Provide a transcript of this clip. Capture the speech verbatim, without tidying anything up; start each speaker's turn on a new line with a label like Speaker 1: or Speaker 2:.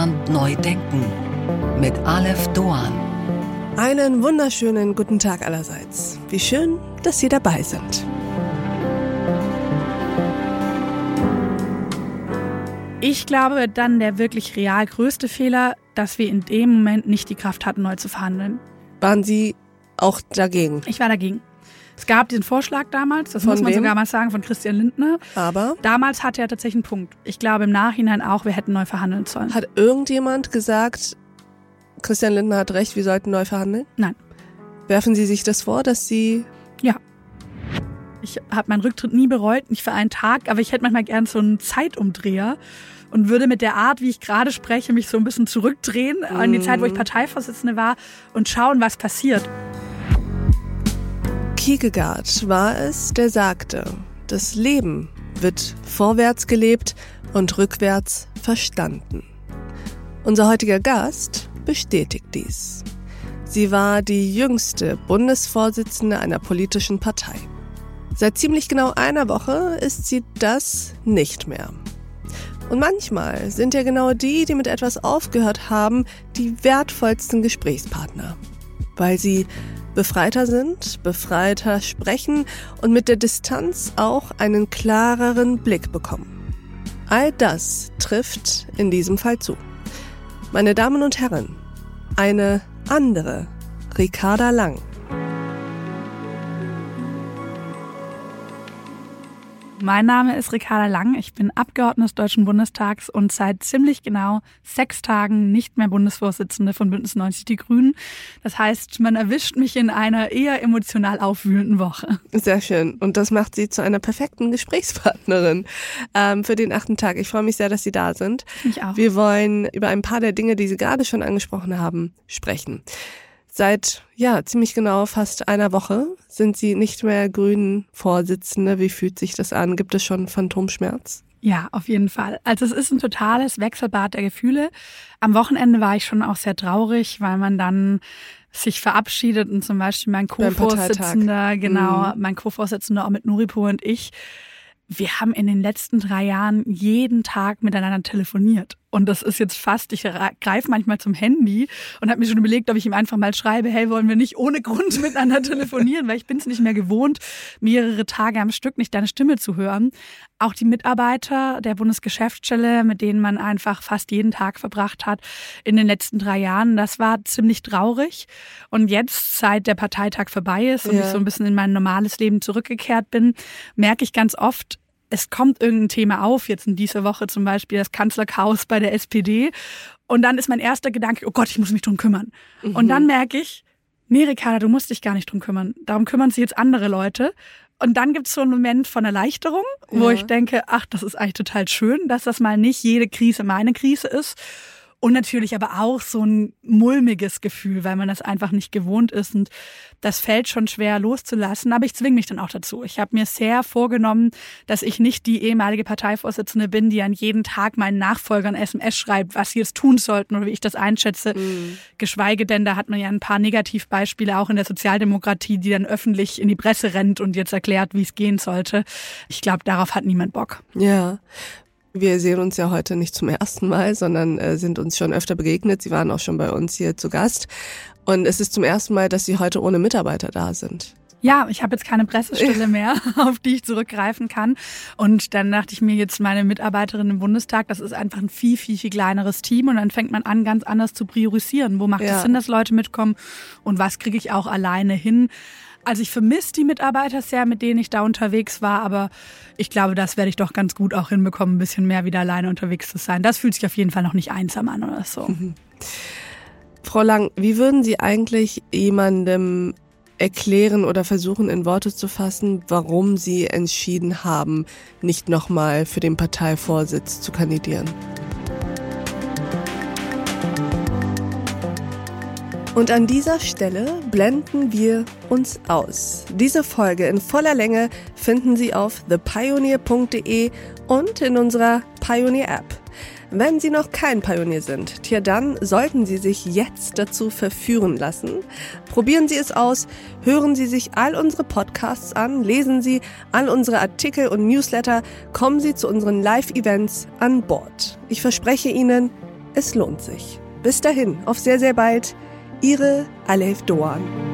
Speaker 1: Deutschland neu denken mit Aleph Doan.
Speaker 2: Einen wunderschönen guten Tag allerseits. Wie schön, dass Sie dabei sind.
Speaker 3: Ich glaube, dann der wirklich real größte Fehler, dass wir in dem Moment nicht die Kraft hatten, neu zu verhandeln.
Speaker 2: Waren Sie auch dagegen?
Speaker 3: Ich war dagegen. Es gab diesen Vorschlag damals, das
Speaker 2: Von
Speaker 3: muss man
Speaker 2: wem?
Speaker 3: sogar mal sagen, von Christian Lindner.
Speaker 2: Aber
Speaker 3: Damals hatte er tatsächlich einen Punkt. Ich glaube im Nachhinein auch, wir hätten neu verhandeln sollen.
Speaker 2: hat irgendjemand gesagt, Christian Lindner hat recht, wir sollten neu verhandeln?
Speaker 3: Nein.
Speaker 2: Werfen Sie sich das vor, dass Sie...
Speaker 3: Ja. Ich habe meinen Rücktritt nie bereut, nicht für einen Tag, aber ich hätte manchmal gern so einen Zeitumdreher und würde mit der Art, wie ich gerade spreche, mich so ein bisschen zurückdrehen mm. an die Zeit, wo ich Parteivorsitzende war und schauen, was passiert.
Speaker 2: Kierkegaard war es, der sagte, das Leben wird vorwärts gelebt und rückwärts verstanden. Unser heutiger Gast bestätigt dies. Sie war die jüngste Bundesvorsitzende einer politischen Partei. Seit ziemlich genau einer Woche ist sie das nicht mehr. Und manchmal sind ja genau die, die mit etwas aufgehört haben, die wertvollsten Gesprächspartner. Weil sie befreiter sind, befreiter sprechen und mit der Distanz auch einen klareren Blick bekommen. All das trifft in diesem Fall zu. Meine Damen und Herren, eine andere Ricarda Lang.
Speaker 3: Mein Name ist Ricarda Lang, ich bin Abgeordnete des Deutschen Bundestags und seit ziemlich genau sechs Tagen nicht mehr Bundesvorsitzende von Bündnis neunzig Die Grünen. Das heißt, man erwischt mich in einer eher emotional aufwühlenden Woche.
Speaker 2: Sehr schön. Und das macht Sie zu einer perfekten Gesprächspartnerin ähm, für den achten Tag. Ich freue mich sehr, dass Sie da sind.
Speaker 3: Ich auch.
Speaker 2: Wir wollen über ein paar der Dinge, die Sie gerade schon angesprochen haben, sprechen. Seit, ja, ziemlich genau fast einer Woche sind Sie nicht mehr Grünen-Vorsitzende. Wie fühlt sich das an? Gibt es schon Phantomschmerz?
Speaker 3: Ja, auf jeden Fall. Also es ist ein totales Wechselbad der Gefühle. Am Wochenende war ich schon auch sehr traurig, weil man dann sich verabschiedet und zum Beispiel mein Co-Vorsitzender, genau, mhm. mein Co-Vorsitzender Omid Nuripur und ich, wir haben in den letzten drei Jahren jeden Tag miteinander telefoniert. Und das ist jetzt fast, ich greife manchmal zum Handy und habe mir schon überlegt, ob ich ihm einfach mal schreibe, hey, wollen wir nicht ohne Grund miteinander telefonieren, weil ich bin es nicht mehr gewohnt, mehrere Tage am Stück nicht deine Stimme zu hören. Auch die Mitarbeiter der Bundesgeschäftsstelle, mit denen man einfach fast jeden Tag verbracht hat in den letzten drei Jahren, das war ziemlich traurig. Und jetzt, seit der Parteitag vorbei ist und ja. ich so ein bisschen in mein normales Leben zurückgekehrt bin, merke ich ganz oft, es kommt irgendein Thema auf, jetzt in dieser Woche zum Beispiel das Kanzlerchaos bei der S P D. Und dann ist mein erster Gedanke, oh Gott, ich muss mich drum kümmern. Mhm. Und dann merke ich, nee, Ricarda, du musst dich gar nicht drum kümmern. Darum kümmern sich jetzt andere Leute. Und dann gibt es so einen Moment von Erleichterung, wo ja. ich denke, ach, das ist eigentlich total schön, dass das mal nicht jede Krise meine Krise ist. Und natürlich aber auch so ein mulmiges Gefühl, weil man das einfach nicht gewohnt ist. Und das fällt schon schwer loszulassen. Aber ich zwinge mich dann auch dazu. Ich habe mir sehr vorgenommen, dass ich nicht die ehemalige Parteivorsitzende bin, die an jeden Tag meinen Nachfolgern S M S schreibt, was sie jetzt tun sollten oder wie ich das einschätze. Mhm. Geschweige denn, da hat man ja ein paar Negativbeispiele auch in der Sozialdemokratie, die dann öffentlich in die Presse rennt und jetzt erklärt, wie es gehen sollte. Ich glaube, darauf hat niemand Bock.
Speaker 2: Ja. Wir sehen uns ja heute nicht zum ersten Mal, sondern äh, sind uns schon öfter begegnet. Sie waren auch schon bei uns hier zu Gast. Und es ist zum ersten Mal, dass Sie heute ohne Mitarbeiter da sind.
Speaker 3: Ja, ich habe jetzt keine Pressestelle mehr, auf die ich zurückgreifen kann. Und dann dachte ich mir jetzt, meine Mitarbeiterin im Bundestag, das ist einfach ein viel, viel, viel kleineres Team. Und dann fängt man an, ganz anders zu priorisieren. Wo macht es
Speaker 2: ja.
Speaker 3: Sinn, dass Leute mitkommen? Und was kriege ich auch alleine hin? Also ich vermisse die Mitarbeiter sehr, mit denen ich da unterwegs war, aber ich glaube, das werde ich doch ganz gut auch hinbekommen, ein bisschen mehr wieder alleine unterwegs zu sein. Das fühlt sich auf jeden Fall noch nicht einsam an oder so.
Speaker 2: Mhm. Frau Lang, wie würden Sie eigentlich jemandem erklären oder versuchen in Worte zu fassen, warum Sie entschieden haben, nicht nochmal für den Parteivorsitz zu kandidieren? Und an dieser Stelle blenden wir uns aus. Diese Folge in voller Länge finden Sie auf the pioneer punkt de und in unserer Pioneer-App. Wenn Sie noch kein Pionier sind, tja, dann sollten Sie sich jetzt dazu verführen lassen. Probieren Sie es aus, hören Sie sich all unsere Podcasts an, lesen Sie all unsere Artikel und Newsletter, kommen Sie zu unseren Live-Events an Bord. Ich verspreche Ihnen, Es lohnt sich. Bis dahin, auf sehr, sehr bald. Ihre Alef Doğan.